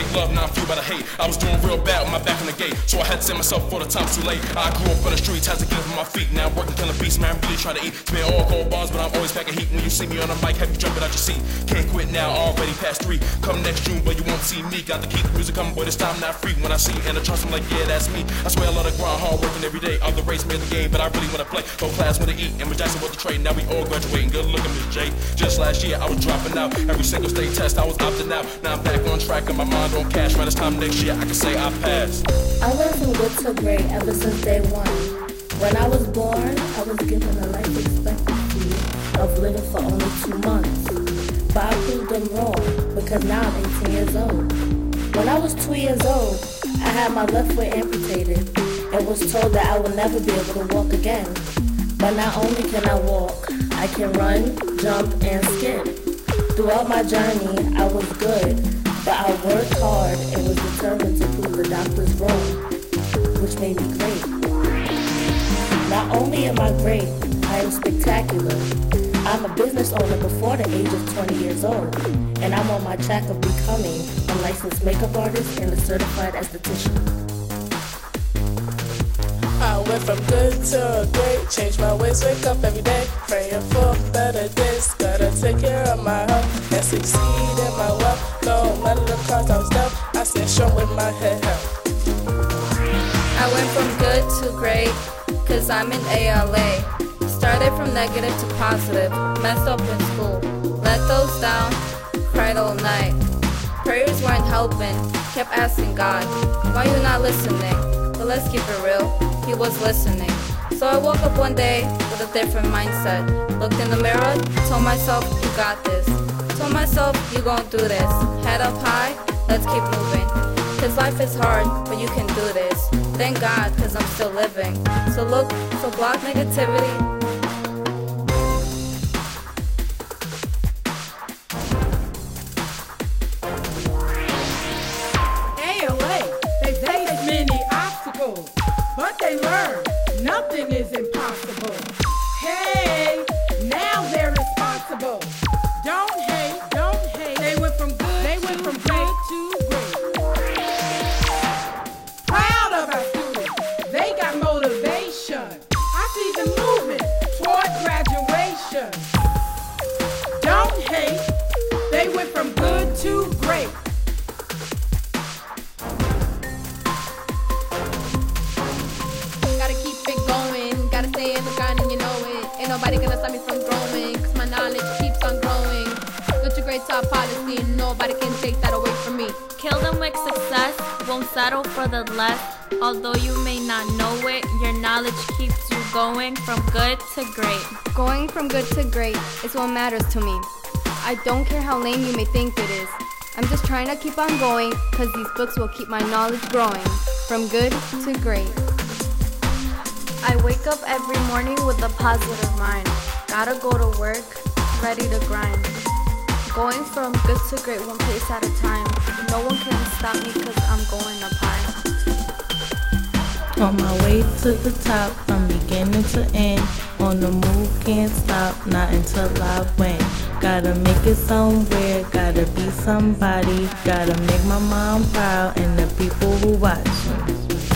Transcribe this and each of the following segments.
love, now I'm fueled by the hate. I was doing real bad with my back on the gate, so I had to send myself for the time's too late. I grew up on the streets, had to get up on my feet. Now I'm working, killing beats, man, I'm really trying to eat. Spin all gold bars, but I'm always packing heat. When you see me on the mic, have you jumping out your seat. Can't quit now, already past 3. Come next June, but you won't see me. Got to keep the music coming, but this time not free. When I see in the trust, I'm like, yeah, that's me. I swear I love to grind, hard working every day. I'm the race, made the game, but I really wanna play. Go class with the E, and Miss Jackson with the trade. Now we all graduating, good looking, Miss J. Just last year, I was dropping out. Every single state test, I was opting out. Now I'm back on track, and my mind on cash. Right this time next year, I can say I passed. I went from good to great ever since day one. When I was born, I was given a life expectancy of living for only 2 months. But I proved them wrong, because now I'm 18 years old. When I was 2 years old, I had my left foot amputated and was told that I would never be able to walk again. But not only can I walk, I can run, jump, and skip. Throughout my journey, I was good, but I worked hard and was determined to prove the doctors wrong, which made me great. Not only am I great, I am spectacular. I'm a business owner before the age of 20 years old, and I'm on my track of becoming a licensed makeup artist and a certified esthetician. I went from good to great, changed my ways, wake up every day, praying for better days, gotta take care of my health and succeed in my wealth. No matter the cards I was dealt, I stand strong with my head held. I went from good to great, cause I'm in ALA. Started from negative to positive, messed up in school, let those down, cried all night. Prayers weren't helping, kept asking God, why you not listening? But let's keep it real, he was listening. So I woke up one day with a different mindset. Looked in the mirror, told myself, you got this. Told myself, you gon' do this. Head up high, let's keep moving. Cause life is hard, but you can do this. Thank God, cause I'm still living. So block negativity. But they learn nothing is impossible. Hey, now they're responsible. Don't hate, don't hate. They went from good to great. Proud of our students, they got motivation. I see them moving toward graduation. Don't hate, they went from good to great. Stay in the grind and you know it. Ain't nobody gonna stop me from growing, cause my knowledge keeps on growing. Good to great top policy, nobody can take that away from me. Kill them with success, won't settle for the less. Although you may not know it, your knowledge keeps you going from good to great. Going from good to great is what matters to me. I don't care how lame you may think it is. I'm just trying to keep on going, cause these books will keep my knowledge growing. From good to great. I wake up every morning with a positive mind. Gotta go to work, ready to grind. Going from good to great, one pace at a time. No one can stop me cause I'm going up high. On my way to the top, from beginning to end. On the move, can't stop, not until I win. Gotta make it somewhere, gotta be somebody. Gotta make my mom proud and the people who watch me.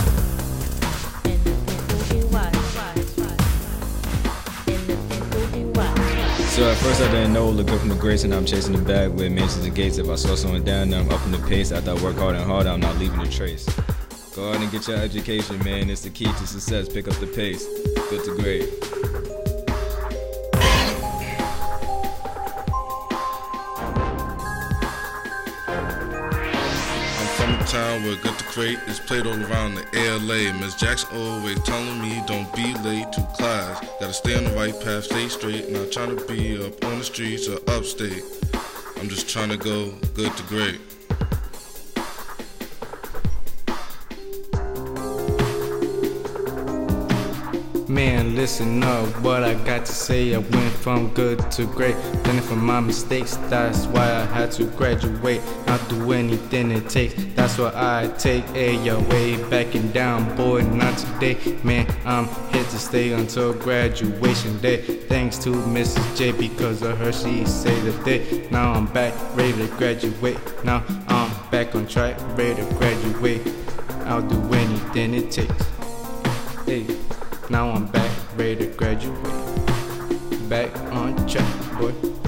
So at first I didn't know, look up from the greats, and I'm chasing the bag with mansions and gates. If I slow someone down, then I'm up in the pace. After I work hard and harder, I'm not leaving a trace. Go out and get your education, man. It's the key to success. Pick up the pace. Good to great. Town where good to great is played all around the ALA. Miss Jackson always telling me don't be late to class. Gotta stay on the right path, stay straight. Not trying to be up on the streets or upstate. I'm just trying to go good to great. Man, listen up, what I got to say. I went from good to great, learning from my mistakes. That's why I had to graduate. I'll do anything it takes, that's what I take. Hey, yo, way back and down, boy, not today. Man, I'm here to stay until graduation day. Thanks to Mrs. J, because of her she saved the day. Now I'm back, ready to graduate. Now I'm back on track, ready to graduate. I'll do anything it takes. Hey, now I'm back, ready to graduate. Back on track, boy.